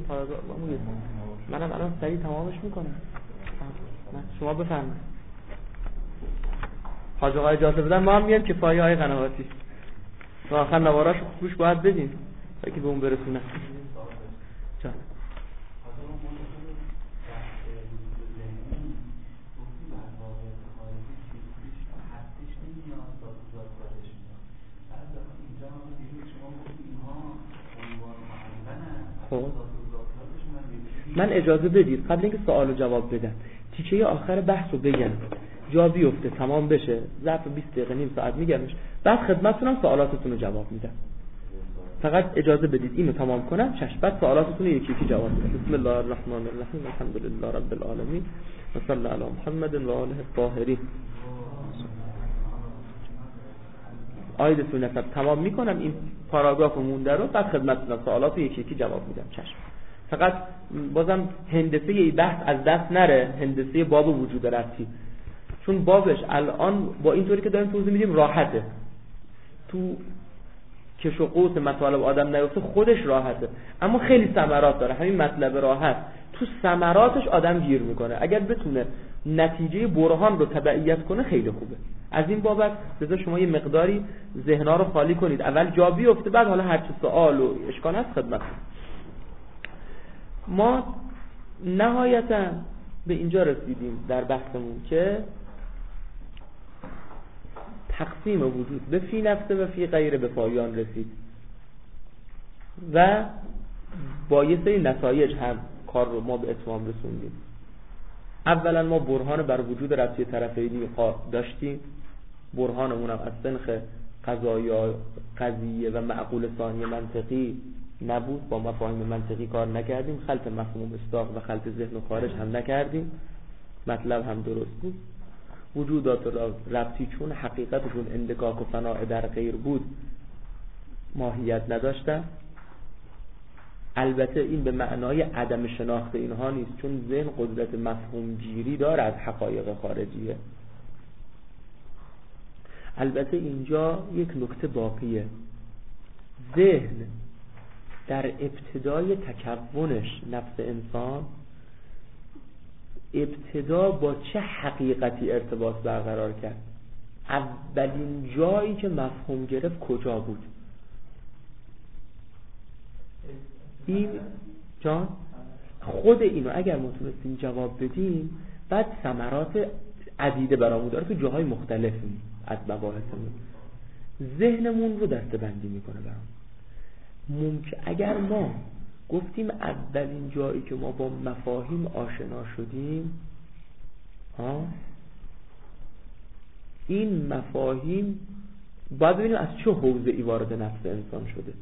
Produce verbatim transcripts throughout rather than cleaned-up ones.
پاراگراف بگید. منم الان سریع تمامش میکنم. شما بفرمایید. حاج آقا اجازه بدن ما هم میایم کفایه های قنواتی. تو آخر نواراشو خوش باید بدین تا که به اون برسونه. جان من اجازه بدید قبل اینکه سوالو جواب بدم تیکه آخر بحثو بگم، جا بیفته تمام بشه، ظرف بیست دقیقه نیم ساعت میگمش، بعد خدمتتونم سوالاتتون رو جواب میدم. فقط اجازه بدید اینو تمام کنم، چشم، بعد سوالاتتون رو یکی یکی جواب میدم. بسم الله الرحمن الرحیم، الحمدلله رب العالمین و صلی علی محمد و آله الطاهرین. آیه نسب تمام میکنم، این پاراگراف مونده رو، بعد خدمتتون سوالات رو یکی یکی جواب میدم. چشم. فقط بازم هندسه ای بحث از دست نره، هندسه باب وجود ربطی، چون بابش الان با اینطوری که داریم توضیح میدیم راحته، تو کش و قوس مطالب آدم نیفته خودش راحته، اما خیلی ثمرات داره. همین مطلب راحت تو ثمراتش آدم گیر میکنه. اگر بتونه نتیجه برهان رو تبعیت کنه خیلی خوبه. از این بابت بذار شما یه مقداری ذهنا رو خالی کنید، اول جا بیفته، بعد حالا هر چه سوال و اشکال هست خدمت. ما نهایتا به اینجا رسیدیم در بحثمون که تقسیم وجود به فی نفسه و فی غیره به پایان رسید و با یه سری نتایج هم کار رو ما به اتمام رسوندیم. اولا ما برهان بر وجود ربطی طرفینی داشتیم، برهانمون هم از سنخ قضایا قضیه و معقول ثانی منطقی نبود، با مفاهیم منطقی کار نکردیم، خلط مفهوم استاق و خلط ذهن و خارج هم نکردیم، مطلب هم درست بود. وجودات ربطی چون حقیقتشون اندکاک و فناء در غیر بود ماهیت نداشتن. البته این به معنای عدم شناخت اینها نیست، چون ذهن قدرت مفهوم گیری داره از حقایق خارجیه. البته اینجا یک نکته باقیه، ذهن در ابتدای تکونش نفس انسان ابتدا با چه حقیقتی ارتباط برقرار کرد؟ اولین جایی که مفهوم گرفت کجا بود؟ این جان خود اینو اگر ما تونستیم جواب بدیم، بعد ثمرات عدیده برامون داره تو جاهای مختلفی از مباحثمون، ذهنمون رو دسته‌بندی میکنه برامون. ممکن اگر ما گفتیم اولین جایی که ما با مفاهیم آشنا شدیم ها این مفاهیم باید ببینیم از چه حوزه‌ای وارد نفس انسان شده.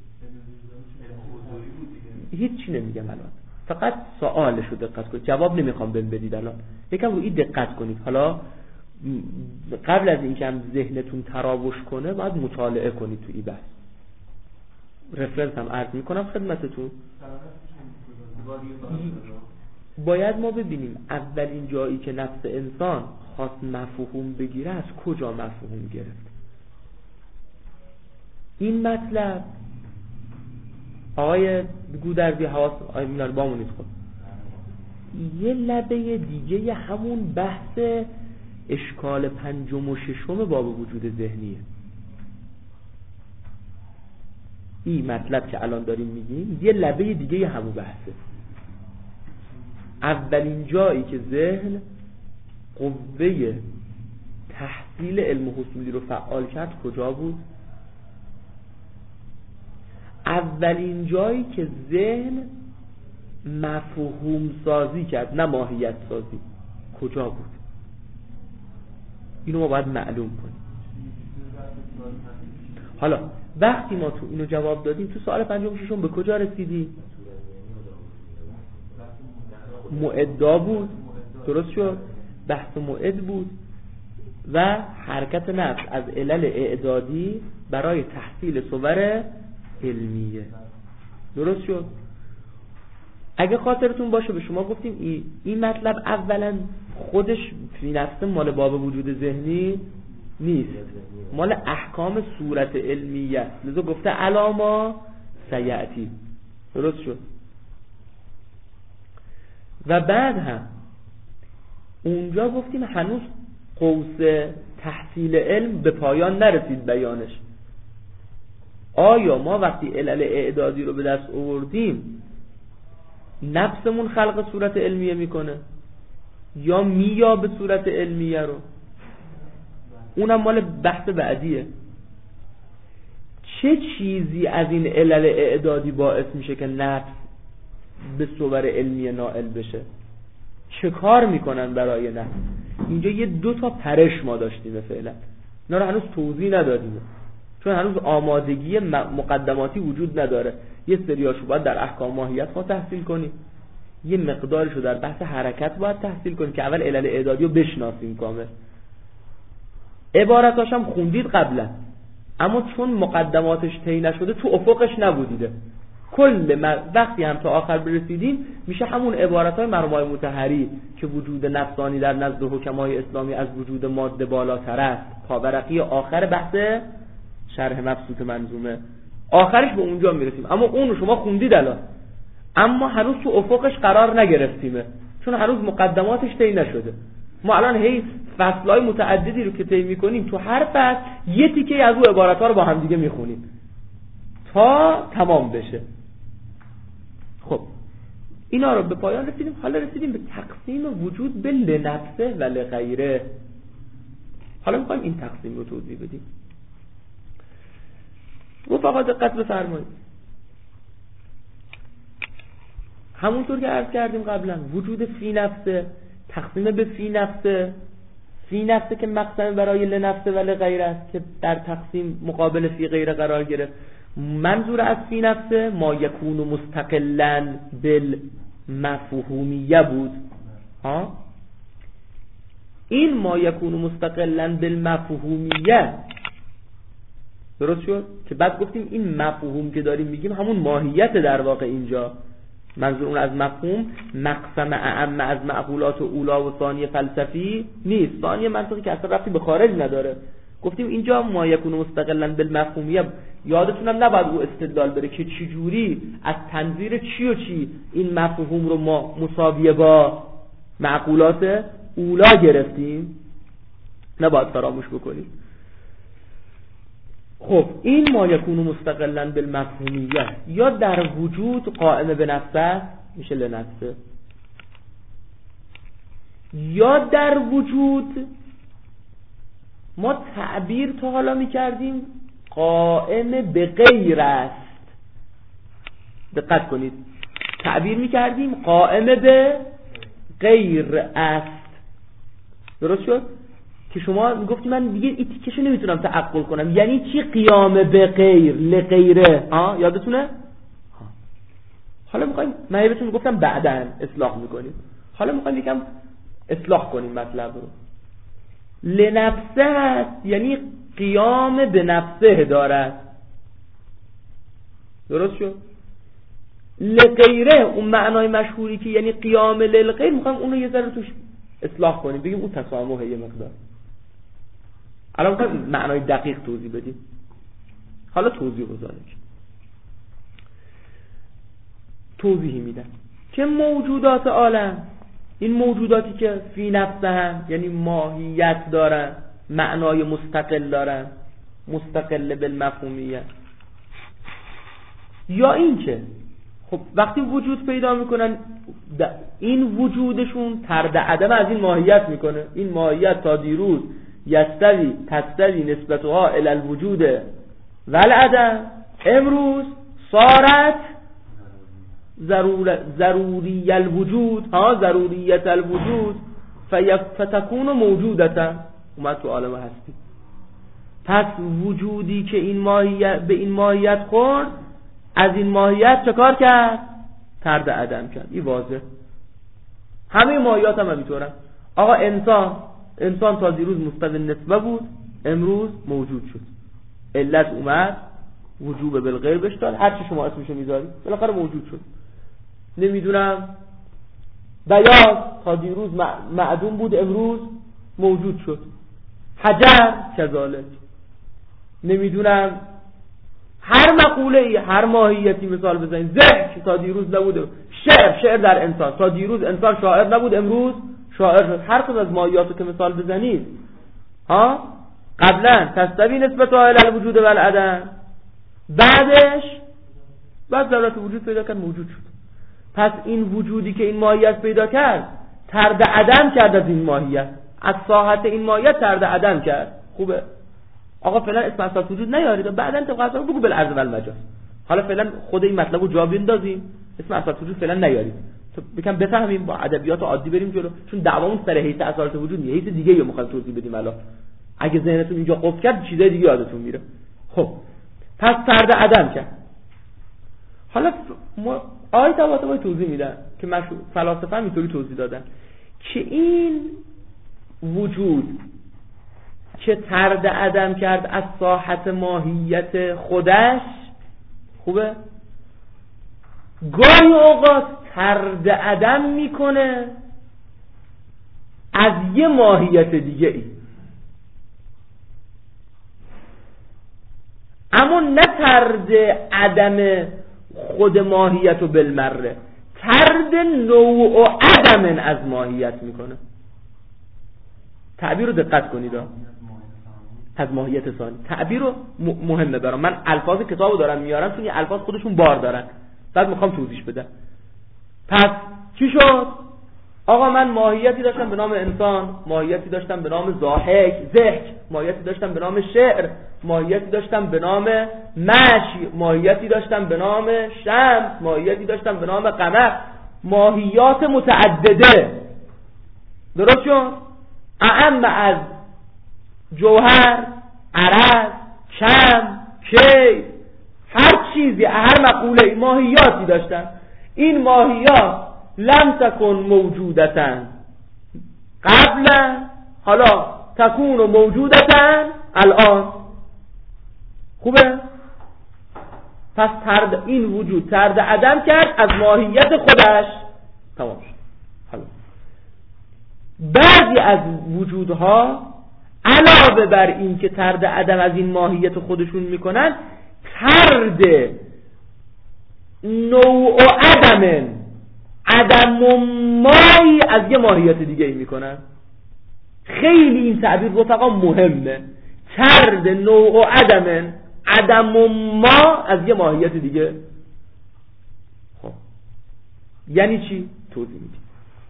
هیچی نمیگم الان، فقط سوالشو دقت کنید، جواب نمیخوام بهم بدید الان، یکم روی دقت کنید. حالا قبل از اینکه هم ذهنتون تراوش کنه باید مطالعه کنید تو این بحث. رفرنس هم عرض میکنم خدمتتون. باید ما ببینیم اولین جایی که نفس انسان خواست مفهوم بگیره از کجا مفهوم گرفت. این مطلب آقای گودرزی حواس آقای میلان بامونید خود یه لبه دیگه همون بحث اشکال پنجم و ششم باب وجود ذهنیه. این مطلب که الان داریم میگیم یه لبه دیگه همون بحثه. اولین جایی که ذهن قوه تحصیل علم حصولی رو فعال کرد کجا بود؟ اولین جایی که ذهن مفهوم سازی کرد نه ماهیت سازی کجا بود؟ اینو ما باید معلوم کنیم. حالا وقتی ما تو اینو جواب دادیم، تو سوال پنجم ششم به کجا رسیدیم؟ معدا بود، درست شد، بحث معد بود و حرکت نفس از علل اعدادی برای تحصیل صور علمیه، درست شد. اگه خاطرتون باشه به شما گفتیم این, این مطلب اولا خودش فی نفسه مال باب وجود ذهنی نیست، مال احکام صورت علمیه، لذا گفته علاما سیعتی، درست شد. و بعد هم اونجا گفتیم هنوز قوس تحصیل علم به پایان نرسید بیانش. آیا ما وقتی علل اعدادی رو به دست آوردیم نفسمون خلق صورت علمیه میکنه یا میابه صورت علمیه رو؟ اونم مال بحث بعدیه. چه چیزی از این علل اعدادی باعث میشه که نفس به صور علمی نائل بشه؟ چه کار میکنن برای نفس؟ اینجا یه دو تا پرش ما داشتیم فعلا، اینا رو هنوز توضیح ندادیم چون هنوز آمادگی مقدماتی وجود نداره. یه سریاشو باید در احکام ماهیت ما تحصیل کنیم، یه مقدارشو در بحث حرکت باید تحصیل کنیم که اول علل اعدادی رو بشناسیم کامل. عبارتاش هم خوندید قبلا، اما چون مقدماتش طی نشده تو افقش نبودیده. کل وقتی هم تا آخر برسیدیم میشه همون عبارتای مرحوم مطهری که وجود نفسانی در نزد حکمای اسلامی از وجود ماده بالاتر است. پاورقی آخر بحث شرح مبسوط منظومه، آخرش به اونجا میرسیم. اما اون شما خوندید الان، اما هنوز تو افقش قرار نگرفتیمه چون هنوز مقدماتش طی نشده. ما الان هی فصلای متعددی رو که طی میکنیم تو هر فصل یه تیکه از اون عبارت‌ها رو با هم دیگه میخونیم تا تمام بشه. خب اینا رو به پایان رسیدیم. حالا رسیدیم به تقسیم وجود به لنفسه و لغیره. حالا میخوایم این تقسیم رو توضیح بدیم. رفقا دقت بفرمایید، همونطور که عرض کردیم قبلا وجود فی نفسه تقسیم به فی نفسه، فی نفسه که مقسم برای لنفسه و لغیره است که در تقسیم مقابل فی غیره قرار گرفت. منظور از فی نفسه ما یکون مستقلا بالمفهومیه بود. ها این ما یکون مستقلا بالمفهومیه درست شد که بعد گفتیم این مفهوم که داریم میگیم همون ماهیت در واقع. اینجا منظور اون از مفهوم مقسم اعم از معقولات و اولا و ثانی فلسفی نیست، ثانی منطقی که اصلا ربطی به خارج نداره. گفتیم اینجا ما یکون مستقلا بالمفهومیه. یادتونم نباید او استدلال بره که چی جوری از تنظیر چی و چی این مفهوم رو ما مساویه با معقولات اولا گرفتیم، نباید فراموش بکنیم. خب این ما یکون مستقلا بالمفهومیه یا در وجود قائم به نفسه میشه لنفسه، یا در وجود ما تعبیر تا حالا میکردیم قائم به غیر است. دقت کنید، تعبیر میکردیم قائم به غیر است. درست شد؟ که شما میگفتی من دیگه این تیکشو نمیتونم تعقل کنم، یعنی چی قیام به غیر لغیره؟ ها یادتونه؟ ها. حالا میخوایم، من بهتون میگفتم بعداً اصلاح میکنیم، حالا میخوایم یکم اصلاح کنیم مطلب رو. لنفسه هست یعنی قیام به نفسه دارد. درست شد؟ لغیره اون معنای مشهوری که یعنی قیام للغیر، میخوایم اون رو یه ذره توش اصلاح کنیم، بگیم اون تسامحه یه مقدار. الان میخوایم معنای دقیق توضیح بدیم. حالا توضیح بذاریم. توضیحی میدن که موجودات عالم، این موجوداتی که فی نفسه هم یعنی ماهیت دارن، معنای مستقل دارن، مستقل بالمفهومیه، یا این که خب وقتی وجود پیدا میکنن این وجودشون طرد عدم از این ماهیت میکنه. این ماهیت تا دیروز یستوی تستوی نسبتها الی الوجود والعدم، امروز صارت ضرور ضروری الوجود، ها ضروریت الوجود فتکون موجودتا، اومد تو عالم هستی. پس وجودی که این ماهیت به این ماهیت خورد، از این ماهیت چه کار کرد؟ طرد عدم کرد. این واضح. همه ماهیات هم همینطورن. آقا انسان انسان تا دیروز مستوی نسبه بود، امروز موجود شد. علت اومد وجوب بالغیر بهش داد، هر چی شما اسمشو میذاری بالاخره موجود شد. نمیدونم بیاض تا دیروز معدوم بود، امروز موجود شد. حجر کذالک. نمیدونم هر مقوله ای، هر ماهیتی مثال بزنید. ذکر تا دیروز نبوده، شعر شعر در انسان، تا دیروز انسان شاعر نبود امروز شاعر شد. هر کدوم از ماهیاتو که مثال بزنید ها قبلا تستوی نسبت الی الوجود و العدم، بعدش بعد ضرورت وجود پیدا کرد موجود شد. پس این وجودی که این ماهیت پیدا کرد طرد عدم کرد از این ماهیت، از ساحت این ماهیت طرد عدم کرد. خوبه آقا فعلا اسم اساس وجود نیارید، بعدن طبقه رو بگو بالعرض و المجاز. حالا فعلا خود این مطلبو جا بندازیم، اسم اساس وجود فعلا نیارید تو بکن بفهمیم، با ادبیات عادی بریم جلو، چون دعوامون سر حیث اساس وجود نیست، حیث دیگه رو می‌خوایم توضیح بدیم. الان اگه ذهنتون اینجا قفل کرد چیزای دیگه یادتون میره. خب پس طرد عدم کرد. حالا ما آیه طباطبایی توضیح میدن که مشهور فلاسفه هم اینطوری توضیح دادن که این وجود که طرد عدم کرد از ساحت ماهیت خودش، خوبه گاهی اوقات طرد عدم میکنه از یه ماهیت دیگه ای، اما نه طرد عدم خود ماهیت رو بالمره، طرد نوع و عدم از ماهیت میکنه. تعبیر رو دقت کنید، از ماهیت ثانی تعبیر رو مهمه برام. من الفاظ کتابو دارم میارم چون این الفاظ خودشون بار دارن، بعد میخوام توضیح بدم. پس چی شد؟ آقا من ماهیتی داشتم به نام انسان، ماهیتی داشتم به نام ضاحک ضحک، ماهیتی داشتم به نام شعر، ماهیتی داشتم به نام مشی، ماهیتی داشتم به نام شمس، ماهیتی داشتم به نام قمر، ماهیات متعدده. درست شد؟ اعم از جوهر، عرض، کم، کی، هر چیزی، هر مقوله ماهیاتی داشتن. این ماهیات لم تکن موجودتن قبلا، حالا تکون موجودتن الان. خوبه؟ پس طرد این وجود طرد عدم کرد از ماهیت خودش. تمام شد. حالا بعضی از وجودها علاوه بر این که طرد عدم از این ماهیت خودشون میکنن، طرد نوع و عدم عدم و مایی از یه ماهیت دیگه ای میکنن. خیلی این تعبیر رفقا مهمه، طرد نوع و عدم عدم و ما از یه ماهیت دیگه. خب یعنی چی؟ توضیح میدیم.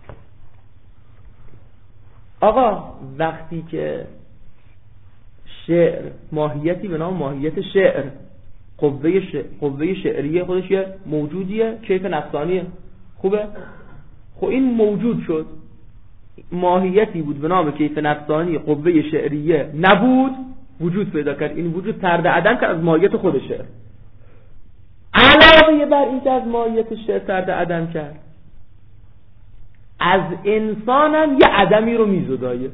آقا وقتی که شعر ماهیتی به نام ماهیت شعر، قوه شعر، قوه شعریه خودش یه موجودیه، کیف نفسانیه. خوبه؟ خب این موجود شد، ماهیتی بود به نام کیف نفسانی، قوه شعریه نبود، وجود پیدا کرد. این وجود طرد عدم کرد از ماهیت خود شعر. علاوه بر این که از ماهیت شعر طرد عدم کرد، از انسان هم یه عدمی رو میزدایه.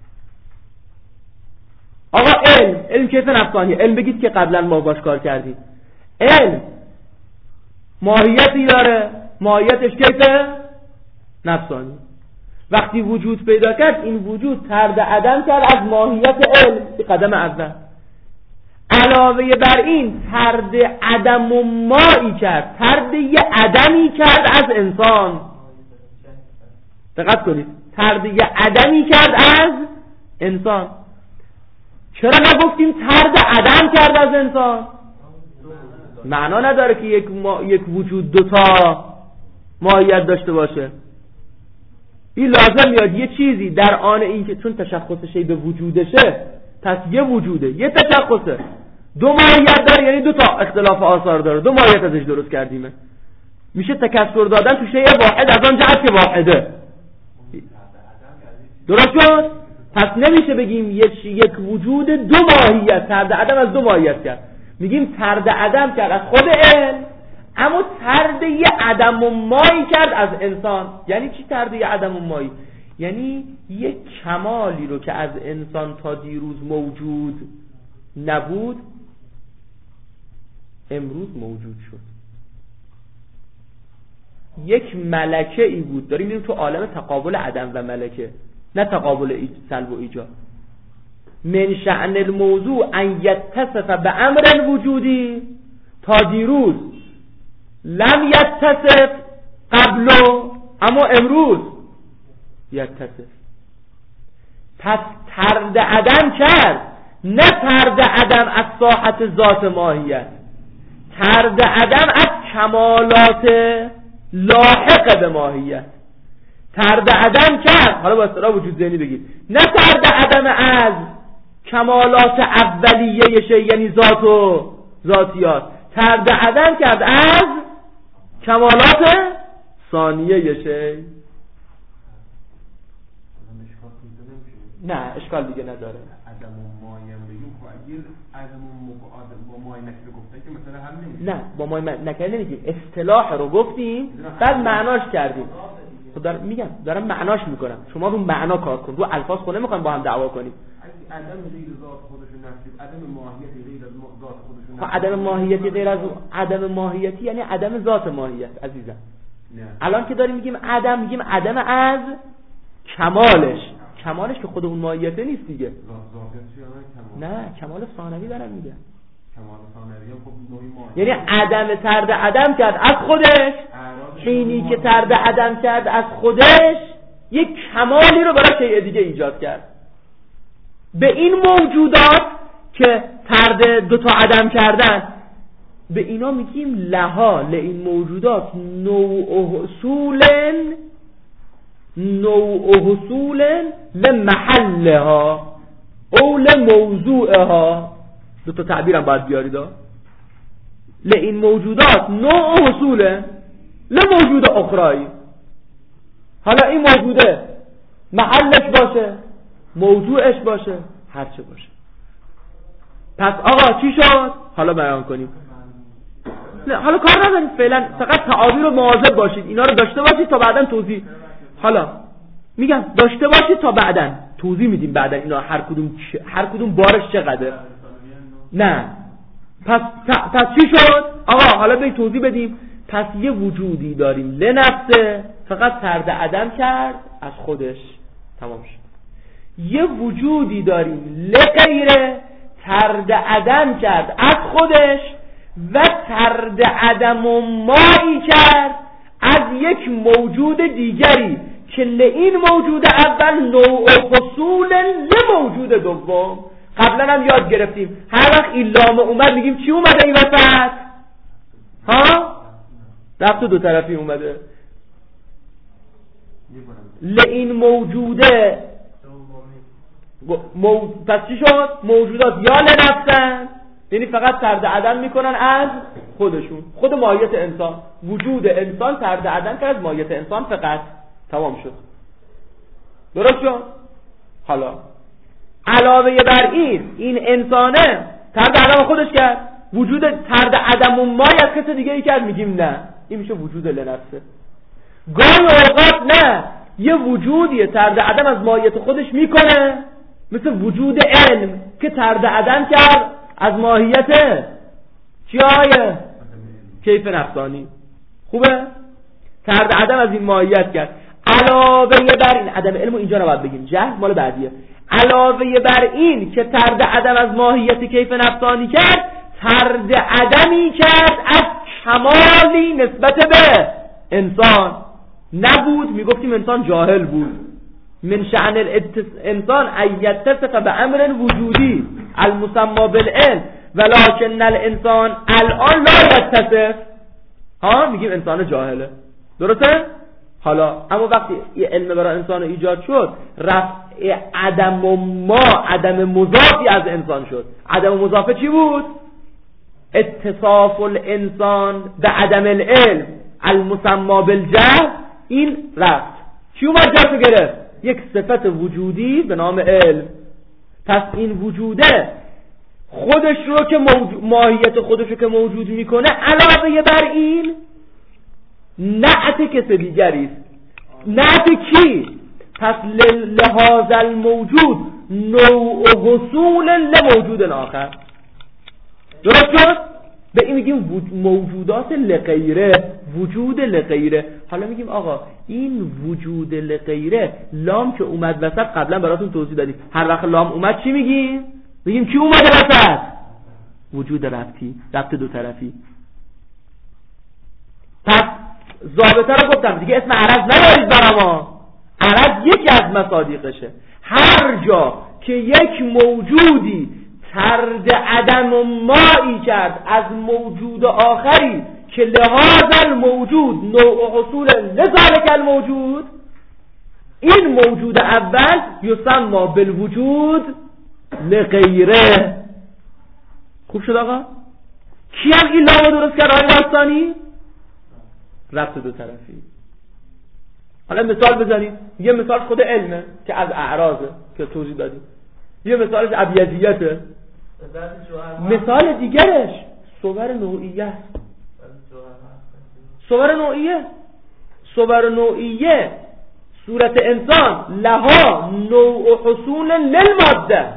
آقا علم، علم کیف نفسانی، علم بگید که قبلا ما باش کار کردیم. علم ماهیتی داره، ماهیتش کیف نفسانی. وقتی وجود پیدا کرد، این وجود طرد عدم کرد از ماهیت علم، قدم اول. علاوه بر این طرد عدم و مایی کرد، طرد یه عدمی کرد از انسان. دقت کنید، طرد یه عدمی کرد از انسان. چرا نگفتیم طرد عدم کرد از انسان؟ معنا نداره که یک, ما... یک وجود دوتا ماهیت داشته باشه. این لازم میاد یه چیزی در آن این که چون تشخصش به وجودشه، پس یه وجوده، یه تشخصه، دو ماهیت داره، یعنی دو تا اختلاف آثار داره، دو ماهیت ازش درست کردیمه. میشه تکسر دادن تو شیء واحد از آن جهت که واحده. درست شد؟ پس نمیشه بگیم یک یک وجود دو ماهیت، طرد عدم از دو ماهیت کرد. میگیم طرد عدم کرد از خود علم، اما طرد یه عدم و مایی کرد از انسان. یعنی چی طرد یه عدم و مایی؟ یعنی یک کمالی رو که از انسان تا دیروز موجود نبود، امروز موجود شد. یک ملکه ای بود، داریم میریم تو عالم تقابل عدم و ملکه، نه تقابل سلب و ایجاد. من شأن الموضوع ان یتصف به امر وجودی تا دیروز لم یتصف قبل، اما امروز یتصف. پس طرد عدم کرد، نه طرد عدم از ساحت ذات ماهیت، طرد عدم از کمالات لاحق به ماهیت. طرد عدم کرد، حالا با اصطلاح وجود ذهنی بگید، نه طرد عدم از کمالات اولیه شی یعنی ذات و ذاتیات، طرد عدم کرد از کمالات ثانیه شی. نه اشکال دیگه نداره. عدم و مایم بگیم خب اگر عدم و با مای نکره گفتن که مثلا هم نمیشه. نه با مای نکره نمیگیم، اصطلاح رو گفتیم بعد معناش کردیم. خب دارم میگم دارم معناش میکنم، شما رو معنا کار کن، رو الفاظ خود نمیخوایم با هم دعوا کنیم. عدم غیر ذات خودشون نفسی، عدم ماهیت غیر از ذات خودشون. خب عدم ماهیتی غیر از عدم ماهیتی یعنی عدم ذات ماهیت عزیزم. نه. الان که داریم میگیم عدم، میگیم عدم از کمالش. کمالش که خود اون ماهیته نیست دیگه. نه کمال ثانوی دارم میگم. کمال ثانوی خب نوعی ماهیت. یعنی عدم طرد عدم کرد از خودش، حینی که طرد عدم کرد از خودش یک کمالی رو برای شیء دیگه ایجاد کرد. به این موجودات که طرد دو تا عدم کردن، به اینا میگیم لها، لئین موجودات نوع حصولن نوع حصولن لمحلها او لموضوعها. دو تا تعبیرم باید بیارید. لئین موجودات نوع حصولن لموجود اخرایی. حالا این موجوده محلش باشه، موضوعش باشه، هر چه باشه. پس آقا چی شد؟ حالا بیان کنیم. نه حالا کار نداریم فعلا، فقط تعابیر رو مواظب باشید، اینا رو داشته باشید تا بعداً توضیح. حالا میگم داشته باشید تا بعداً توضیح میدیم، بعداً اینا هر کدوم هر کدوم بارش چقدره. نه پس پس چی شد؟ آقا حالا به توضیح بدیم. پس یه وجودی داریم لنفسه، فقط طرد عدم کرد از خودش، تمام شد. یه وجودی داریم لغیره، طرد عدم کرد از خودش و طرد عدم و مایی کرد از یک موجود دیگری که لئین موجود اول نوع حصول لموجود دوم. قبلا هم یاد گرفتیم هر وقت این لام اومد میگیم چی اومده این وسط؟ ها؟ رفت دو طرفی اومده. لئین موجوده مو... پس چی شد؟ موجودات یا لنفسن، یعنی فقط طرد عدم میکنن از خودشون، خود ماهیت انسان. وجود انسان طرد عدم کرد از ماهیت انسان فقط، تمام شد. درست شد؟ حالا علاوه بر این این انسانه طرد عدم خودش کرد، وجود طرد عدم و مای از کس دیگه ای کرد، میگیم نه این میشه وجود لنفسه. گاهی اوقات نه یه وجودیه طرد عدم از ماهیت خودش میکنه، مثل وجود علم که طرد عدم کرد از ماهیت چی آیه؟ کیف نفسانی. خوبه؟ طرد عدم از این ماهیت کرد. علاوه بر این عدم علم رو اینجا نباید بگیم، جهل مال بعدیه. علاوه بر این که طرد عدم از ماهیت کیف نفسانی کرد، طرد عدمی کرد از کمالی نسبت به انسان. نبود میگفتیم انسان جاهل بود. من شأن الانسان ان یتصف بامر وجودی المسمى بالعلم ولكن الانسان الان لا یتصف. ها میگیم انسان جاهله، درسته؟ حالا اما وقتی یه علم برای انسان ایجاد شد، رفع عدم و ما عدم مضافی از انسان شد. عدم مضافه چی بود؟ اتصاف الانسان به عدم العلم المسمى بالجهل. این رفت چی اومد جاشو گرفت؟ یک صفت وجودی به نام علم. پس این وجوده خودش رو که موجود، ماهیت خودش رو که موجود میکنه، علاوه بر این نعت کس دیگری است. نعت کی؟ پس لحاظ الموجود نوع حصول لموجود آخر. درست شد؟ به این میگیم موجودات لغیره، وجود لغیره. حالا میگیم آقا این وجود لغیره، لام که اومد وسط قبلا براتون توضیح دادیم، هر وقت لام اومد چی میگیم؟ میگیم چی اومده وسط؟ وجود ربطی، ربط دو طرفی. ضابطه رو گفتم دیگه، اسم عرض ندارید برام. عرض یکی از مصادیقشه. هر جا که یک موجودی طرد عدم و مایی کرد از موجود آخری که لحاظ الموجود نوع حصول لذالک الموجود، این موجود اول یسمى بالوجود لغیره. خوب شد آقا؟ کی هم این لامو درست کرد آقای بستانی؟ ربط دو طرفی. حالا مثال بزنید. یه مثال خود علمه که از اعراضه که توضیح دادیم، یه مثالش ابیضیته، مثال دیگرش صور نوعیه است. صور نوعیه صور نوعیه صورت انسان لها نوع حصول للماده.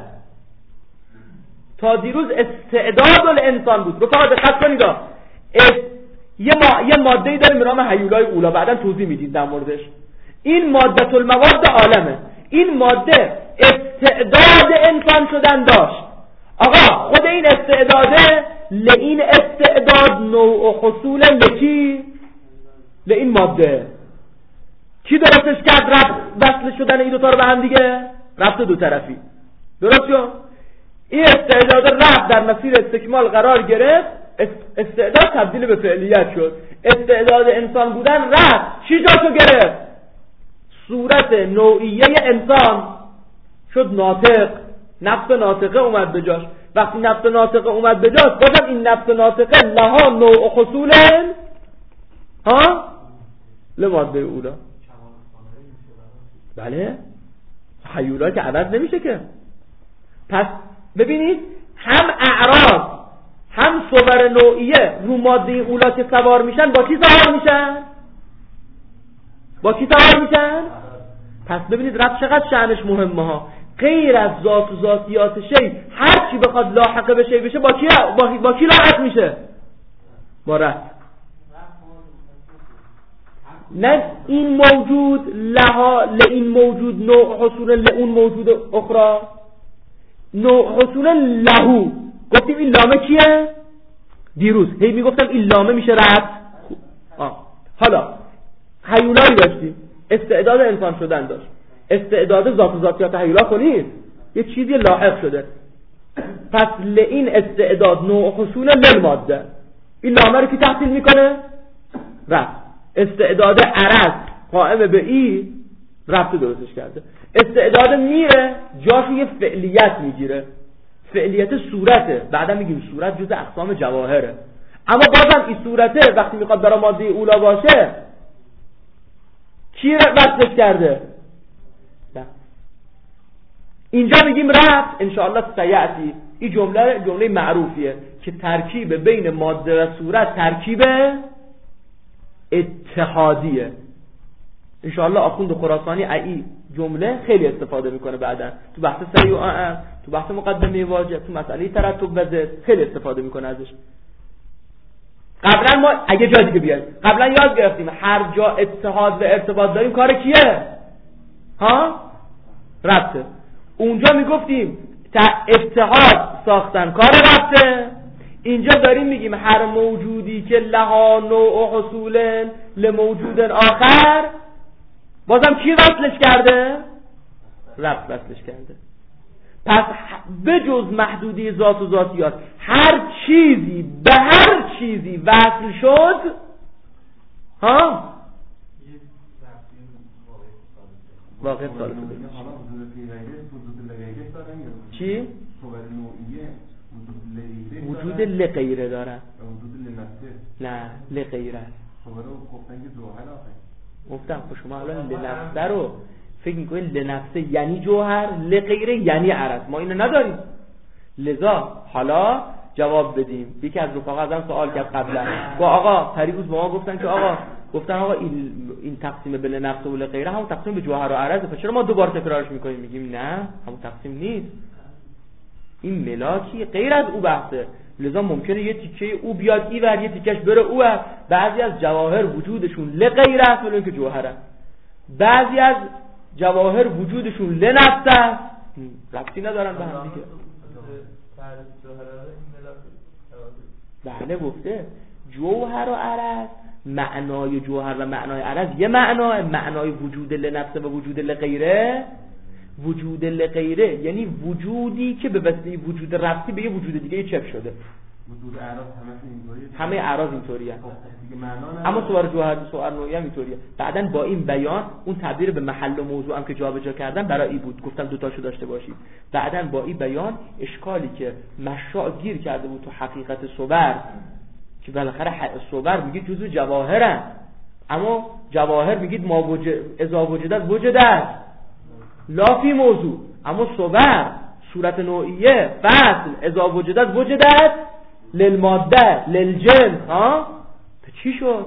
تا دیروز استعداد الانسان بود. رفقا دقت کنید، یه ما یه ماده‌ای داریم به نام هیولای اولا، بعدا توضیح میدید در موردش. این ماده المواد عالمه. این ماده استعداد انسان شدن داشت. آقا خود این استعداده لئین استعداد نوع حصول لکی لئین ماده. کی درستش کرد؟ ربط وصل شدن این دوتا رو به هم دیگه، ربط دو طرفی. درست شد؟ این استعداد ربط در مسیر استکمال قرار گرفت، استعداد تبدیل به فعلیت شد. استعداد انسان بودن ربط چی جاشو گرفت؟ صورت نوعیه انسان شد ناطق. نفس ناطقه اومد به جاش. وقتی نفس ناطقه اومد به جاش، بازم این نفس ناطقه لها نوع حصول ها لماده اولا. بله، حیولا که عوض نمیشه که. پس ببینید، هم اعراض هم صور نوعیه رو ماده اولا که سوار میشن، با کی سوار میشن؟ با کی سوار میشن؟ پس ببینید رب چقدر شأنش مهمه ها. غیر از ذات و ذاتیات شی، هر چی بخواد لاحقه به شی بشه، با کی با, با کی لاحق میشه؟ با رب. نه این موجود لها لئین موجود نوع حصول لئون موجود اخرى، نوع حصول لهو. گفتیم این لامه کیه؟ دیروز هی میگفتم این لامه میشه رب. حالا هیولایی داشتیم، استعداد انسان شدن داشت، استعداد ذات و ذاتیات هیولا کنید، یه چیزی لاحق شده. پس لئین استعداد نوع حصول للماده، این لامه رو کی تحصیل میکنه؟ رب. استعداد عرض قائم به ای ربط درستش کرده. استعداد میره جاشو یه فعلیت میگیره، فعلیت صورته. بعدا میگیم صورت جز اقسام جواهره، اما بازم این صورته وقتی میخواد برای ماده اولا باشه کی ربطش کرده؟ نه. اینجا میگیم ربط انشاءالله سیعتی. این جمله جمله معروفیه که ترکیب بین ماده و صورت ترکیب اتحادیه. انشاءالله آخوند خراسانی ای جمله خیلی استفاده میکنه بعدن تو بحث سری و آن، تو بحث مقدمه واجب، تو مسئله ترتب و ضد خیلی استفاده میکنه ازش. قبلا ما اگه جا دیگه بیاد، قبلا یاد گرفتیم هر جا اتحاد و ارتباط داریم کار کیه؟ ها؟ ربطه. اونجا میگفتیم اتحاد ساختن کار ربطه. اینجا داریم میگیم هر موجودی که لها نوع حصول لموجود آخر، بازم کی وصلش کرده؟ ربط وصلش کرده. پس به جز محدودی ذات و ذاتیات هر چیزی به هر چیزی وصل شد، ها واقع سالسه بگیم چی؟ وجود لغیره دارن. نه لغیره است. گفتم خب شما الان لنفسه رو فکر میکنید لنفسه یعنی جوهر، لغیره یعنی عرض. ما اینو نداریم. لذا حالا جواب بدیم. یکی از رفقا ازم سوال کرد قبلا، با آقا پریروز با ما گفتن که آقا گفتن آقا این این تقسیم بین نفس و لغیره همون تقسیم به جوهر و عرضه، پس چرا ما دوباره تکرارش میکنیم؟ میگیم نه همون تقسیم نیست، این ملاکی غیر از او بحثه. لذا ممکنه یه تیکه او بیاد ای ور، یه تیکش بره او ور. بعضی از جواهر وجودشون لغیره است ولی اینکه جوهره، بعضی از جواهر وجودشون لنفس است، ربطی ندارن به هم دیگه. بله گفته جوهر و عرض، معنای جوهر و معنای عرض یه معنا، معنای وجود لنفسه و وجود لغیره. وجود لغیره یعنی وجودی که به وسیله وجود رفتی به یه وجود دیگه چپ شده. وجود اعراض همه اینطوریه، همه اعراض اینطوریه، اما صور جوهر صور نوعی هم اینطوریه. بعدن با این بیان اون تعبیر به محل و موضوع هم که جابجا کردم برای این بود، گفتم دو تاشو داشته باشید. بعدن با این بیان اشکالی که مشاع گیر کرده بود تو حقیقت صور که بالاخره صور میگه جزء جواهرن، اما جواهر میگید ما وجد اذا وجدت وجدت لا فی موضوع، اما صور صورت نوعیه فصل اذا وجدت وجدت للماده للجنس. ها چی شد؟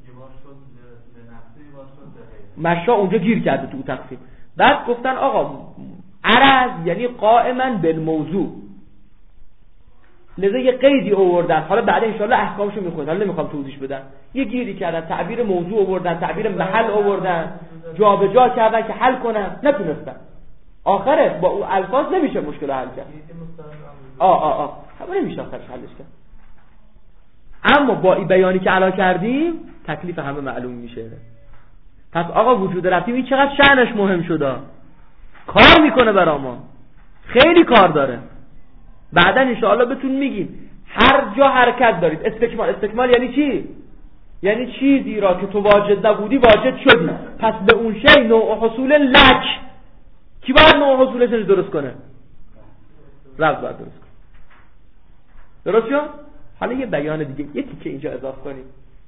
مشا اونجا گیر کرده تو تقسیم. بعد گفتن آقا عرض یعنی قائما بالموضوع، لذا یه قیدی آوردن، حالا بعد ان شاء الله احکامشو میخونید، حالا نمیخوام توضیح بدم. یه گیری کردن، تعبیر موضوع آوردن، تعبیر محل آوردن، جابجا کردن که حل کنن، نتونستن. آخره با اون الفاظ نمیشه مشکل حل کرد. آه آه آه همه نمیشه آخرش حلش کرد. اما با این بیانی که الان کردیم تکلیف همه معلوم میشه. پس آقا وجود رفتیم این چقدر شأنش مهم شده، کار میکنه برا ما، خیلی کار داره. بعدا انشاءالله بتون میگیم هر جا حرکت دارید استکمال. استکمال یعنی چی؟ یعنی چیزی را که تو واجد نبودی واجد شدی، پس به اون شی نوع حصول لک. کی باید نوع حصولش رو درست کنه؟ رب باید درست کنه. درست شد؟ حالا یه بیان دیگه یه تیکه اینجا اضافه کنیم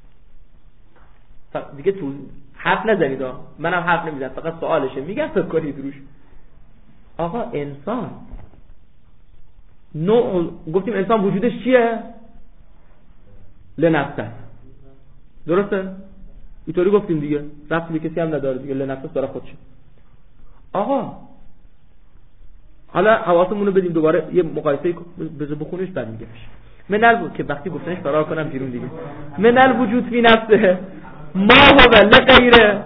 دیگه، تو حرف نزنید ها، منم حرف نمیزنم، فقط سوالشه میگم فکر کنید روش. آقا انسان نوع، گفتیم انسان وجودش چیه؟ لنفسه، درسته؟ اینطوری گفتیم دیگه، رفتی به کسی هم نداره دیگه، لنفسه داره خودشه. آقا حالا حواسمون رو بدیم دوباره یه مقایسه بذار بخونیش بعد میگمش. منل بود که وقتی گفتنش فرار کنم بیرون دیگه. منل وجود فی نفسه ما هو لغیره.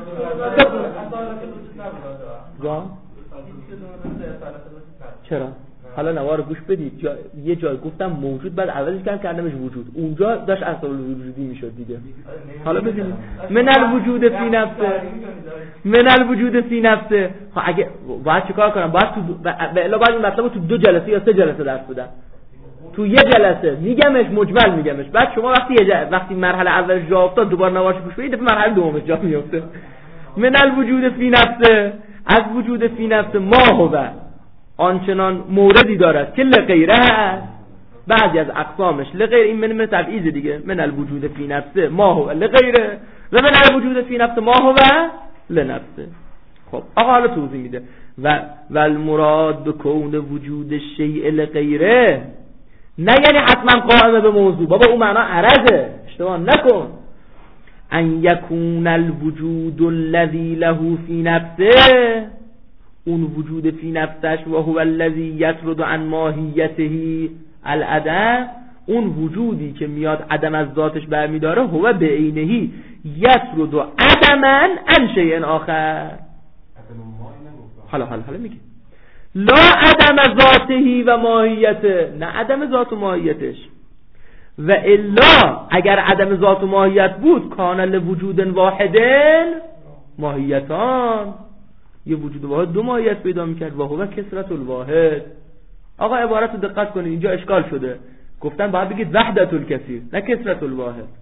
چرا؟ حالا نوار گوش بدید، جا... یه جای گفتم موجود، بعد اولش کردم کردمش وجود، اونجا داشت اصل وجودی میشد دیگه. حالا ببینید منل وجود فی نفسه، منل وجود فی نفسه. خب اگه باید چیکار کنم؟ باید تو به الا باید این مطلب تو دو جلسه یا سه جلسه درس بدم. تو یه جلسه میگمش مجمل میگمش، بعد شما وقتی یه جل... وقتی مرحله اولش جا افتاد دوباره نوارش گوش بدید، مرحله دومش جا میفته. منل وجود فی نفسه، از وجود فی نفسه ما هو آنچنان موردی دارد که لغیره هست، بعضی از اقسامش لغیر، این من من تبعیض دیگه. من الوجود فی نفسه ما هو لغیره و من الوجود فی نفسه ما هو لنفسه. خب آقا حالا توضیح میده و والمراد بکون وجود الشیء لغیره، نه یعنی حتما قائمه به موضوع، بابا اون معنا عرضه، اشتباه نکن. ان یکون الوجود الذی له فی نفسه، اون وجود فی نفسش و هو الذی یطرد عن ماهیته العدم، اون وجودی که میاد عدم از ذاتش برمیداره، هو به عینه یطرد عدما عن شیء آخر. حالا حالا حالا میگه لا عدم ذاته و ماهیته، نه عدم ذات و ماهیتش. و الا اگر عدم ذات و ماهیت بود کان لوجود واحد ماهیتان، یه وجود واحد دو ماهیت پیدا میکرد، و هو کثرت الواحد. آقا عبارت رو دقت کنید، اینجا اشکال شده، گفتن باید بگید وحدت الکثیر نه کثرت الواحد. نه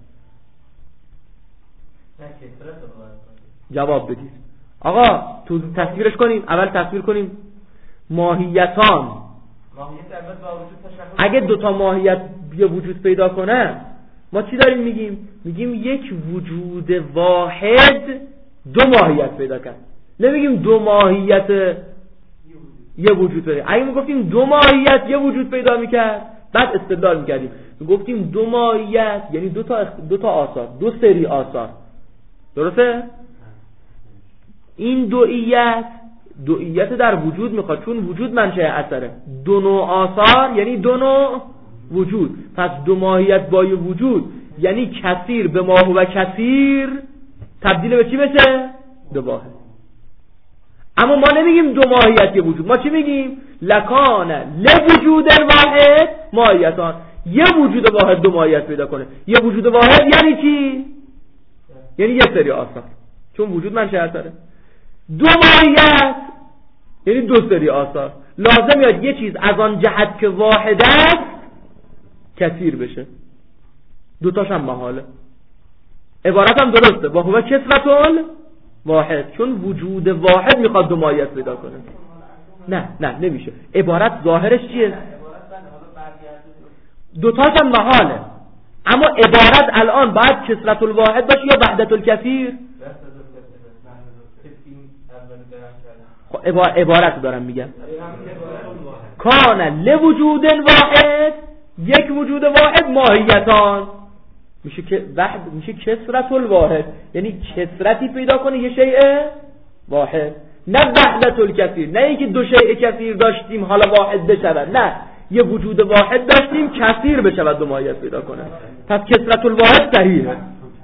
کثرت الواحد. جواب بدید آقا، تو تصویرش کنیم، اول تصویر کنیم ماهیتان. ماهیت اول با وجود تشخص، اگه دوتا ماهیت بیا وجود پیدا کنه ما چی داریم میگیم؟ میگیم یک وجود واحد دو ماهیت پیدا کرد، نمیگیم دو ماهیت یه وجود پیدا. اگه میگفتیم دو ماهیت یه وجود پیدا میکرد بعد استدلال میکردیم، میگفتیم دو ماهیت یعنی دو تا دو تا آثار، دو سری آثار، درسته؟ این دوئیت دوئیت در وجود میخواد، چون وجود منشأ اثره. دو نوع آثار یعنی دو نوع وجود، پس دو ماهیت با یه وجود یعنی کثیر به ما هو کثیر تبدیل به چی بشه؟ دو واحد. اما ما نمیگیم دو ماهیت یه وجود، ما چی میگیم؟ لکان لوجود الواحد ماهیتان، یه وجود واحد دو ماهیت پیدا کنه. یه وجود واحد یعنی چی؟ یعنی یه سری آثار، چون وجود منشأ داره. دو ماهیت یعنی دو سری آثار. لازم یاد یه چیز از آن جهت که واحد است کثیر بشه. دوتاش هم محاله. عبارت هم درسته با هو کثرتون واحد، چون وجود واحد میخواد دو ماهیت پیدا کنه. نه نه نمیشه. عبارت ظاهرش چیه؟ دوتاش هم محاله، اما عبارت الان باید کثرت الواحد باشه یا وحدت الکثیر. خب عبارت دارم میگم کان لوجود واحد، یک وجود واحد ماهیتان، میشه که وحد میشه کثرت الواحد، یعنی کثرتی پیدا کنه یه شیء واحد، نه وحدت الکثیر، نه اینکه دو شیء کثیر داشتیم حالا واحد بشود، نه یه وجود واحد داشتیم کثیر بشود دو ماهیت پیدا کنه. پس کثرت الواحد صحیحه.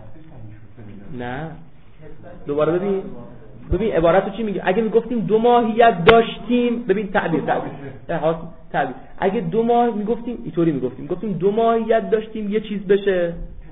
نه دوباره ببین ببین عبارتو چی میگه. اگه میگفتیم دو ماهیت داشتیم، ببین تعبیر تعبیر تعبیر اگه دو ماه میگفتیم اینطوری میگفتیم میگفتیم دو ماهیت داشتیم یه چیز بشه،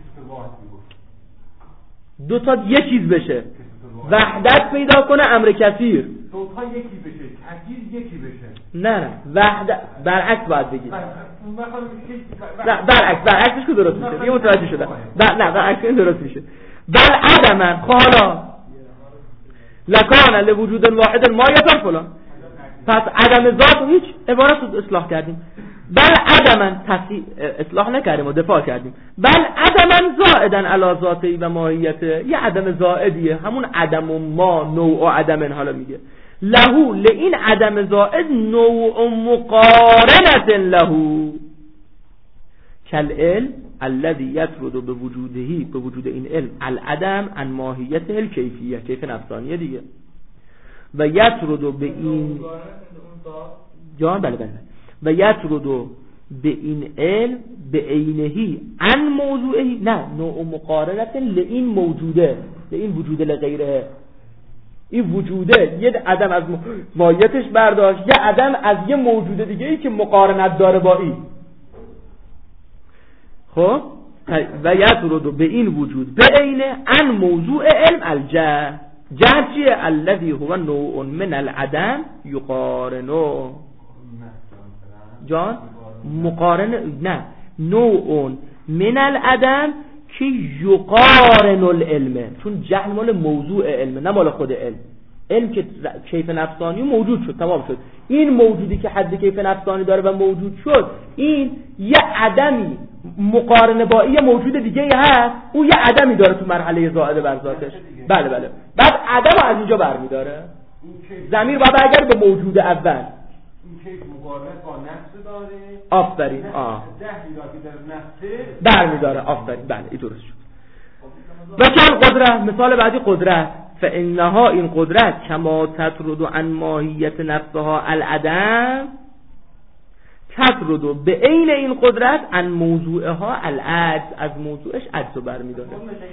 دو تا یه چیز بشه، وحدت پیدا کنه امر کثیر، دو تا یکی بشه، کثیر یکی بشه. نه نه وحدت برعکس باید بگید. نه برعکس برعکسش که درست میشه. دیگه متوجه شدم. نه برعکس این درست میشه. بل عدما حالا لکان لوجود واحد مایه فلان. پس عدم ذات هیچ عبارت رو اصلاح کردیم. بل عدما تصحیح اصلاح نکردیم و دفاع کردیم. بل عدما زائدا علی ذاتی و ماهیته، یه عدم زائدیه، همون عدم و ما نوع و عدم حالا میگه لهو، لئین عدم زائد نوع مقارنت لهو کل علم الذي يطرد بوجوده، به وجود این علم العدم عن ماهیت الکیفیه، کیف نفسانیه دیگه. و یطرد به این جان بله بله و یطرد به این علم به عینهی عن موضوعه، نه نوع مقارنت لئین موجوده، لئین وجوده لغیره، این وجوده یه عدم از ماهیتش برداشت، یه عدم از یه موجوده دیگه ای که مقارنت داره با این. خب و یطرد به این وجود به عین عن موضوع علم الجهل، جهل چیه؟ الذی هو نوع من العدم یقارنو جان مقارن، نه نوع من العدم که یقارن العلم، چون جهل مال موضوع علم نه مال خود علم. علم که کیف نفسانی موجود شد تمام شد، این موجودی که حد کیف نفسانی داره و موجود شد، این یه عدمی مقارنه با یه موجود دیگه هست، او یه عدمی داره تو مرحله زائد بر ذاتش. بله بله بعد عدم از اینجا برمیداره، ضمیر باید اگر به موجود اول این کیف مقارنه با نفس داره. آفرین آه جهلی که در نفسه برمیداره. آفرین بله این درست شد. و کل قدرت، مثال بعدی قدرت، فانها این قدرت کما تطرد عن ماهیت نفسها العدم تطرد به عین این قدرت عن موضوعها العجز، از موضوعش عجز برمیداره.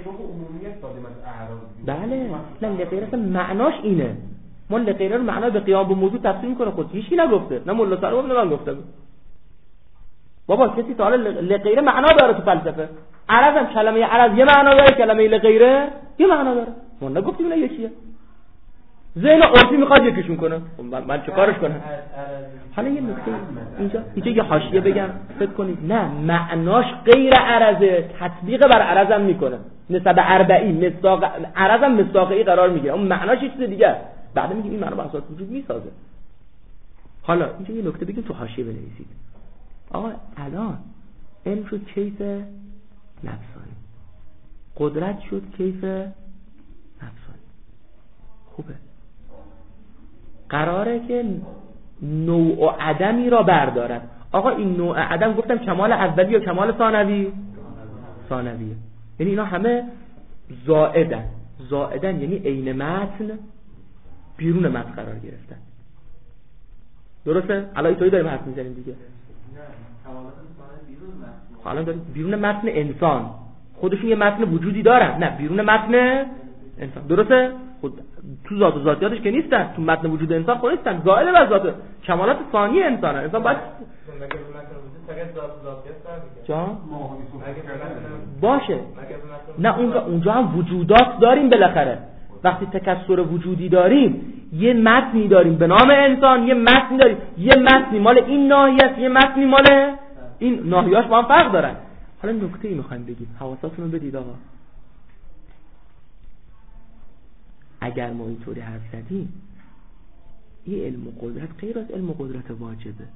بله نه لغیره معناش اینه، ما لغیره رو معنای به قیام به موضوع تفسیر میکنه خود هیچکی نگفته، نه مولا سلام نه من گفتم. بابا کسی تا حالا لغیره معنا داره تو فلسفه؟ عرض هم کلمه عرض یه معنا داره، کلمه لغیره یه معنا داره، ما نگفتیم نه یکیه. ذهن عرفی میخواد یکیشون کنه، من, من چه کارش کنم؟ حالا یه نکته اینجا اینجا یه حاشیه بگم فکر کنید، نه معناش غیر عرضه، تطبیق بر عرض هم میکنه، نسبت اربعی مصداق عرض هم مصداقی قرار میگیره، اون معناش چیز دیگه، بعد میگیم این معنا به اساس وجود میسازه. حالا اینجا یه نکته بگیم تو حاشیه بنویسید. آقا الان علم شد کیف نفسانی، قدرت شد کیف نفسانی، خوبه. قراره که نوع و عدمی را بردارن. آقا این نوع عدم گفتم کمال اولی یا کمال ثانوی؟ ثانویه. یعنی اینا همه زائدن. زائدن یعنی عین متن بیرون متن قرار گرفتن. درسته؟ الان اینطوری داریم حرف میزنیم دیگه. حالا داریم بیرون متن انسان، خودشون یه متن وجودی دارن، نه بیرون متن انسان. درسته؟ خود تو ذات و ذاتیاتش که نیستن، تو متن وجود انسان خود نیستن، زائد بر ذات کمالات ثانی انسان. انسان باید فقط ذات ذاتیت فرق میکنه. جان ماهانی صحبت کردن باشه. نه اونجا اونجا هم وجودات داریم بالاخره. وقتی تکثر وجودی داریم یه متنی داریم به نام انسان، یه متنی داریم، یه متنی مال این ناحیه است، یه متنی مال این ناحیه‌اش با هم فرق دارن. حالا نکته‌ای می‌خوایم بگیم، حواساتون رو بدید آقا. اگر ما اینطوری حرف زدیم این علم و قدرت غیر از علم و قدرت واجبه.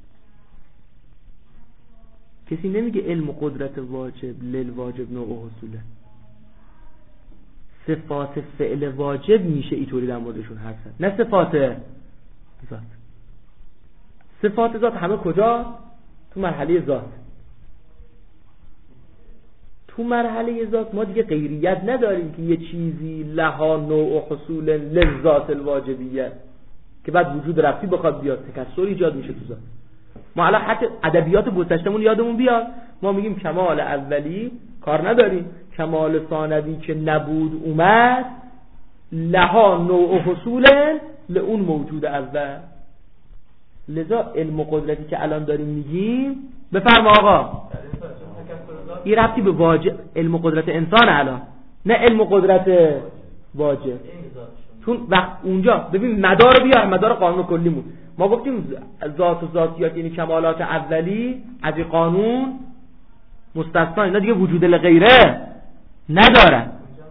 کسی نمیگه علم و قدرت واجب لل واجب نوع و حصوله. صفات فعل واجب میشه اینطوری در موردشون حرف زد، نه صفات ذات. صفات ذات همه کجا؟ تو مرحله ذات. تو مرحله ذات ما دیگه غیریت نداریم که یه چیزی لها نوع و حصول لذات الواجبیه که بعد وجود رفتی بخواد بیاد، تکثر ایجاد میشه تو ذات. ما الان حتی ادبیات گذشتمون یادمون بیاد، ما میگیم کمال اولی کار نداریم، کمال ثانوی که نبود اومد لها نوع و حصول لون موجود اول. لذا علم و قدرتی که الان داریم میگیم، بفرما آقا، این ربطی به واجب علم و قدرت انسان الان، نه علم و قدرت واجب. چون وقت اونجا ببین مدار بیار، مدار قانون کلیمون ما گفتیم ذات و ذاتیات یعنی کمالات اولی از این قانون مستثنا، اینا دیگه وجود لغیره ندارن.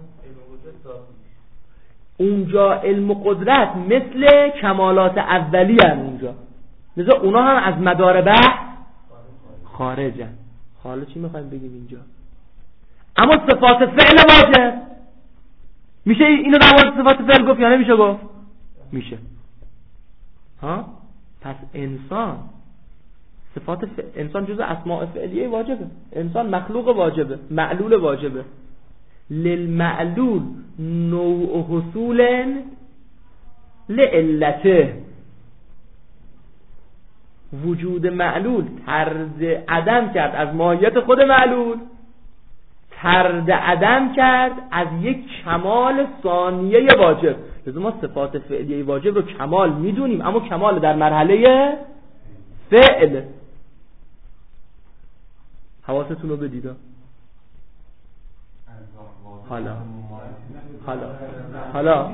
اونجا علم و قدرت مثل کمالات اولی هن اونجا، لذا اونا هم از مدار بحث خارجن. حالا چی میخوایم بگیم اینجا؟ اما صفات فعل واجب میشه اینو در مورد صفات فعل گفت یا نمیشه گفت؟ میشه. ها؟ پس انسان صفات ف... انسان جزء اسماء فعلیه واجبه. انسان مخلوق واجبه، معلول واجبه. للمعلول نوع حصول لعلته. وجود معلول طرد عدم کرد از ماهیت خود معلول، طرد عدم کرد از یک کمال ثانیه واجب. لذا ما صفات فعلیه واجب رو کمال میدونیم، اما کمال در مرحله فعل. حواستون رو بدید. حالا حالا حالا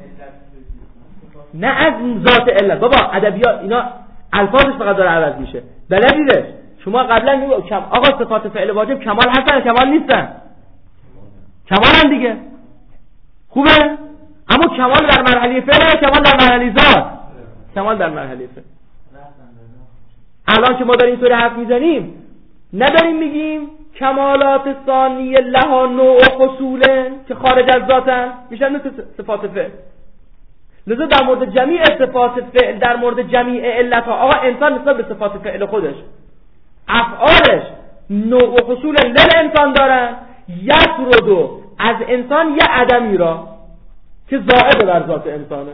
نه از ذات علت بابا، ادبیات اینا الفاظش فقط داره عوض میشه. بلدیدش شما قبلا میگو آقا صفات فعل واجب کمال هستن کمال نیستن؟ کمالن دیگه، خوبه. اما کمال در مرحله فعل، کمال در مرحله ذات. کمال در مرحله فعل. الان که ما داریم اینطوری حرف میزنیم نداریم میگیم کمالات ثانیه لها نوع حصوله که خارج از ذاتن، میشن مثل صفات فعل. لذا در مورد جمیع صفات فعل، در مورد جمیع علتها، آقا انسان نسبت به صفات فعل خودش افعالش نوع و حصول لل انسان دارن، یسردو از انسان یه عدمی را که زائد بر ذات انسانه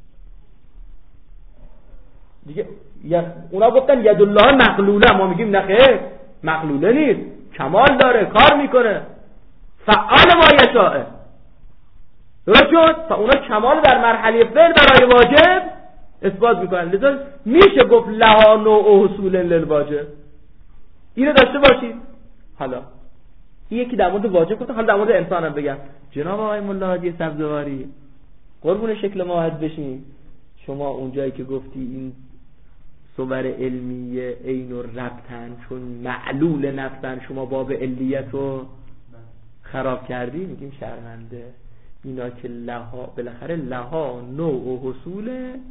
دیگه. اونا گفتن یدالله مغلوله، ما میگیم نه خیر مغلوله نیست، کمال داره، کار میکنه، فعال ما یشاء. درست شد؟ اونا کمال در مرحله فعل برای واجب اثبات میکنن. لذا میشه گفت لها نوع حصول للواجب. اینو داشته باشید. حالا این یکی در مورد واجب گفتم، حالا در مورد انسان هم بگم. جناب آقای ملا حاجی سبزواری قربون شکل ماهد بشین، شما اونجایی که گفتی این صور علمیه عین و ربطن چون معلول نفتن، شما باب علیت رو خراب کردی، میگیم شرمنده. اینا که لها بالاخره لها نوع و حصول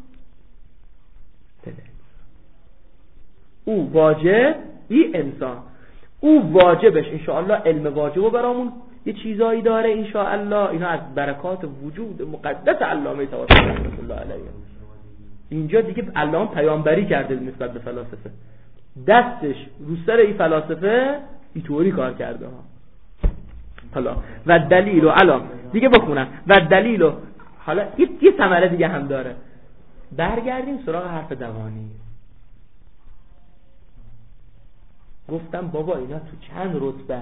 او واجب، این انسان او واجبش انشاءالله علم واجب و برامون یه چیزایی داره انشاءالله. اینا از برکات وجود مقدس علامه طباطبایی رحمت الله علیه. اینجا دیگه علامه پیامبری کرده نسبت به فلاسفه، دستش رو سر این فلاسفه اینطوری کار کرده ها. حالا و دلیل و الان دیگه بخونم و دلیل و حالا یه یه ثمره دیگه هم داره. برگردیم سراغ حرف دوانی. گفتم بابا اینا تو چند رتبه.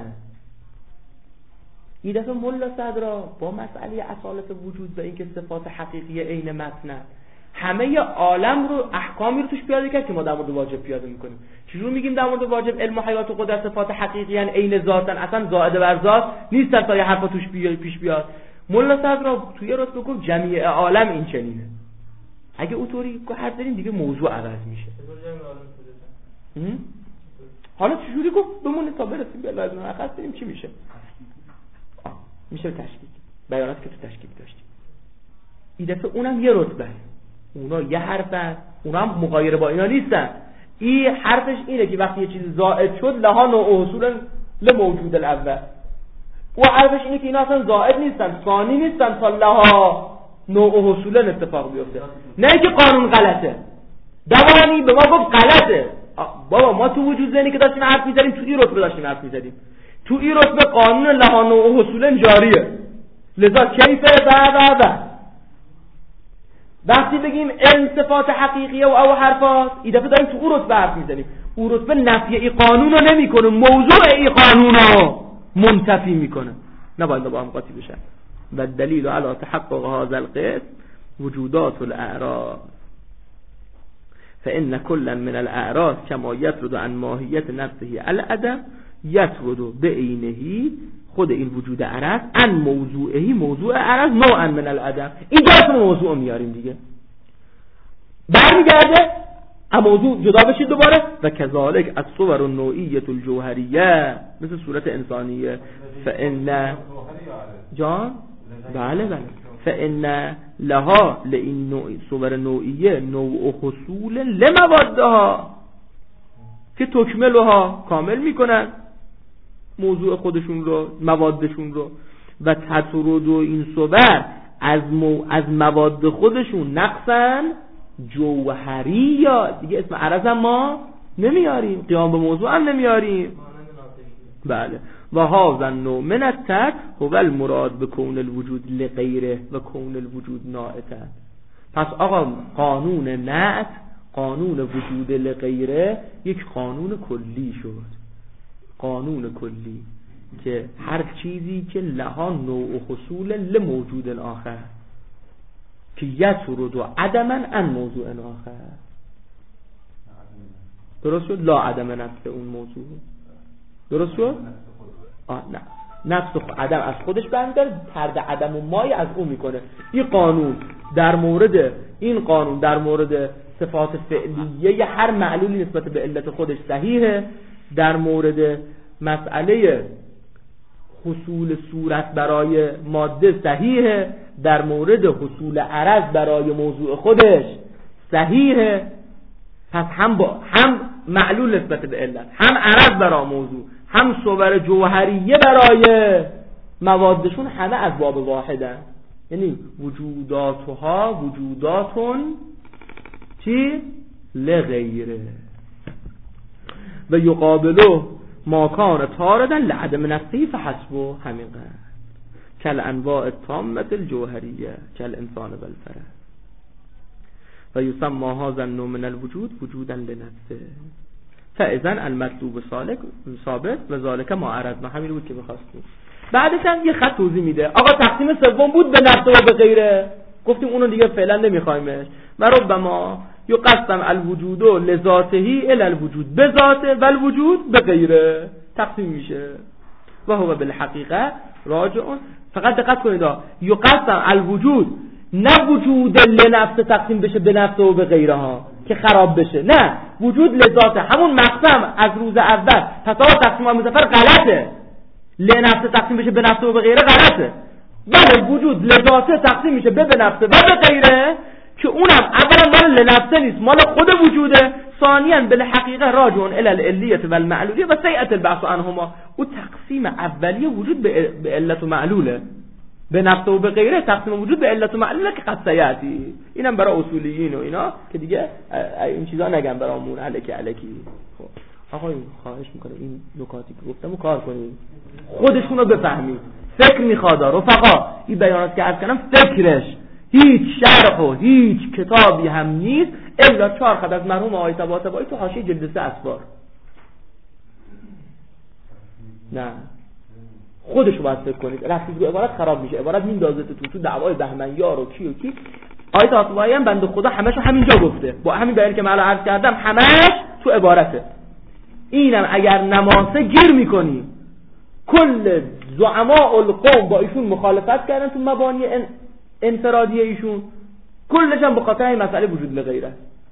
این دفعه ملا صدرا با مسئله اصالت وجود و اینکه صفات حقیقی عین متن همه عالم رو احکامی رو توش پیاده کرد که ما در مورد واجب پیاده میکنیم. چجور میگیم در مورد واجب علم و حیات و قدرت صفات حقیقی ان عین ذاتن، اصلا زائده بر ذات نیست تا یه حرفا توش پیش بیاد. مولا صدر توی رتبه گفت جمیع عالم این چنینه. اگه اونطوری حرف زدیم دیگه موضوع عوض میشه. حالا چجوری گفت بمونه تا برسیم به لازم اخص بریم چی میشه؟ میشه تشکیک. بیانات که تو تشکیک داشتیم. این دفعه اونم یه رتبه. اونا یه حرفن، اونا هم مغایر با اینا نیستن. این حرفش اینه که وقتی یه چیزی زائد شد لها نوع اصولا لموجود الاول. و حرفش اینه که اینا اصلا زائد نیستن، ثانی نیستن تا لها نوع اصولا اتفاق بیفته. نه که قانون غلطه. دوانی به ما گفت غلطه. بابا ما تو وجود ذهنی که داشتیم حرف می‌زدیم تو این رتبه داشتیم حرف می‌زدیم. تو این رتبه قانون لها نوع اصولا جاریه. لذا کیفه و و و وقتی بگیم علم صفات حقیقیه و او حرفات این دفعه داریم تو اون رتبه حرف میزنیم. اون رتبه نفی ای قانون رو نمی کنه، موضوع ای قانون رو منتفی میکنه. نباید با هم قاطی بشن. و دلیل علی تحقق هذا القسم وجودات الاعراض فإن كلا من الاعراض كما يطرد عن ماهیت نفسه العدم يطرد بعینه خود این وجود عرض ان موضوعهی موضوع عرض نوعا من العدم. اینجا اسم موضوع میاریم دیگه، برمیگرده اما موضوع جدا بشید دوباره. و کذالک الصور النوعیه الجوهریه مثل صورت انسانیه فإن جان بله بله فإن لها لئن نوع صور نوعیه نوع حصول لموادها که تکملها کامل میکنن موضوع خودشون رو، موادشون رو. و تطرد و این صور از مو از مواد خودشون نقصن جوهری یا دیگه اسم عرض هم ما نمیاریم، قیام به موضوع هم نمیاریم. بله و هذا النوع من الترک هو المراد به کون الوجود لغیره و کون الوجود ناعتا. پس آقا قانون نعت، قانون وجود لغیره یک قانون کلی شد، قانون کلی که هر چیزی که لها نوع حصول لموجود آخر که یطرد و عدما عن موضوع آخر. درست شد؟ لا عدم نفس اون موضوع. درست شد؟ آه نه نفس خود عدم از خودش برمی‌داره، طرد عدم و مای از اون میکنه. این قانون در مورد این قانون در مورد صفات فعلیه هر معلولی نسبت به علت خودش صحیحه. در مورد مسئله حصول صورت برای ماده صحیحه. در مورد حصول عرض برای موضوع خودش صحیحه. پس هم با هم معلول نسبت به علت، هم عرض برای موضوع، هم صور جوهریه برای موادشون، همه از باب واحدن. یعنی وجوداتها وجوداتون چی؟ لغیره. و یقابلو ما کان طاردا لعدم نفسی فحسبه همین قدر کل انواع تامت الجوهریه کل انسان بالفرد و یسمى هذا النوع من الوجود وجودا لنفسه فاذا المطلوب سالک ثابت و ذالک ما عرضنا. همین بود که می‌خواستیم. بعدش هم یه خط توضیح میده. آقا تقسیم سوم بود به نفس و به غیره، گفتیم اونو دیگه فعلا نمیخوایمش. و ربما یقسم الوجود لذاته الی الوجود بذاته و الوجود به غیره تقسیم میشه. و هو بالحقیقه راجع. فقط دقت کنید یقسم الوجود نه وجود لنفس تقسیم بشه به نفس و به غیره ها که خراب بشه، نه وجود لذاته همون مقسم از روز اول. پس آقا تقسیم مظفر غلطه، لنفس تقسیم بشه به نفس و به غیره غلطه. بله وجود لذاته تقسیم میشه به نفس و به غیره که اونم اولا مال لنفسه نیست، مال خود وجوده. ثانیاً بالحقیقه راجع الی العلیه و المعلولیه و سیئه البحث عنهما. او تقسیم اولیه وجود به علت و معلوله، به نفس و به غیره تقسیم وجود به علت و معلوله که قد سیاتی. اینم برای اصولیین و اینا که دیگه این چیزا نگم برامون الکی الکی. خب آقا خواهش میکنم این نکاتی که گفتمو کار کنید، خودشون رو بفهمید. فکر میخواد رفقا این بیانات که عرض کردم فکرش هیچ شرح و هیچ کتابی هم نیست الا چهار خط از مرحوم آقای طباطبایی تو حاشیه جلد سه اسفار. نه خودشو باید فکر کنید. رفتید رو عبارت خراب میشه، عبارت میندازه تو تو دعوای بهمنیار و کی و کی. آیه تاسوعی هم بنده خدا همشو همینجا گفته، با همین بیانی که من الان عرض کردم همش تو عبارته. اینم اگر نماسه گیر میکنی کل زعماء القوم با ایشون مخالفت کردن تو مبانی انفرادی ایشون، کلش هم به خاطر این مسئله وجود لغیره.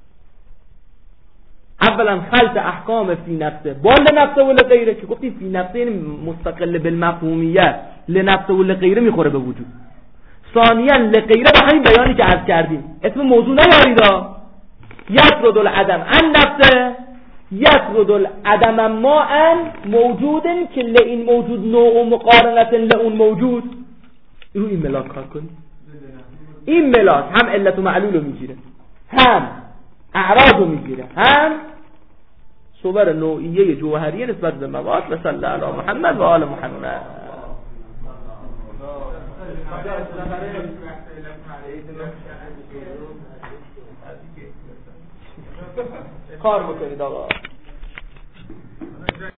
اولا خلط احکام فی نفسه با لنفسه و لغیره که گفتیم فی نفسه یعنی مستقل بالمفهومیت، لنفسه و لغیره میخوره به وجود. ثانیا لغیره به همین بیانی که عرض کردیم اسم موضوع نیاریدا، یسرد العدم ان نفسه یسرد العدم ما ان موجودن که لئین موجود نوع مقارنت لئون موجود. رو این ملاک کار کنی، این ملاک هم علت و معلول رو میگیره، هم اعراض رو میگیره، هم صور نوعیه جوهریه نسبت به مواد. و صلی الله علی محمد و آل محمد. کار بکنید آقا.